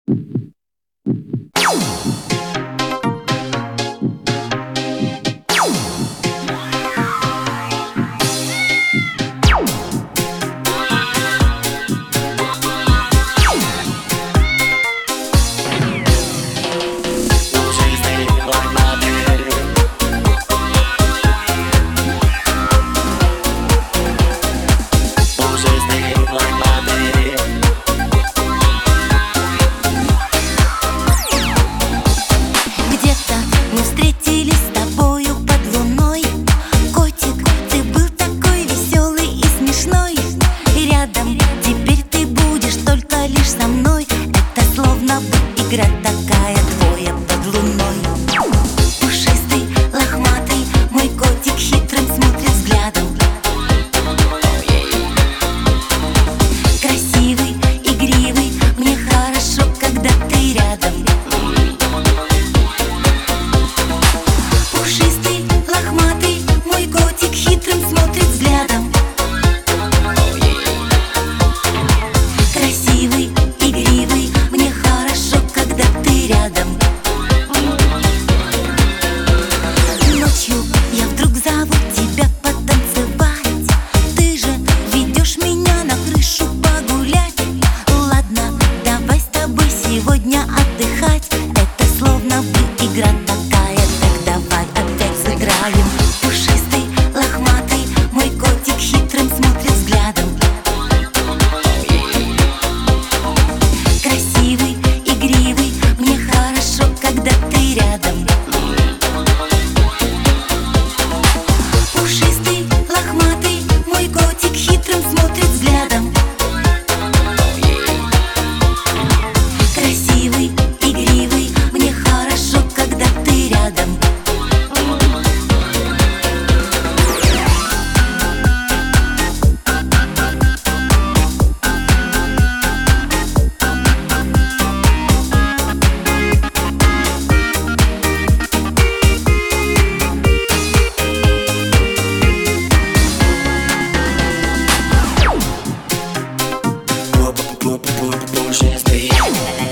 Игра такая твоя под луной. Пушистый, лохматый, мой котик хитрым смотрит взглядом. Красивый, игривый, мне хорошо, когда ты рядом. Пушистый, лохматый, мой котик хитрым смотрит взглядом. Красивый, игривый, мне хорошо, когда ты рядом. Ночью я вдруг зову тебя потанцевать. Ты же ведешь меня на крышу погулять. Ладно, давай с тобой сегодня отдыхать. Это словно бы игра такая, так давай опять сыграем. Пушистый, лохматый, мой котик хитрым смотрит взглядом. Красивый, игривый, мне хорошо, когда ты рядом. Пушистый, лохматый, мой котик хитрым смотрит взглядом. Красивый, игривый, мне хорошо, когда ты рядом. Пушистый.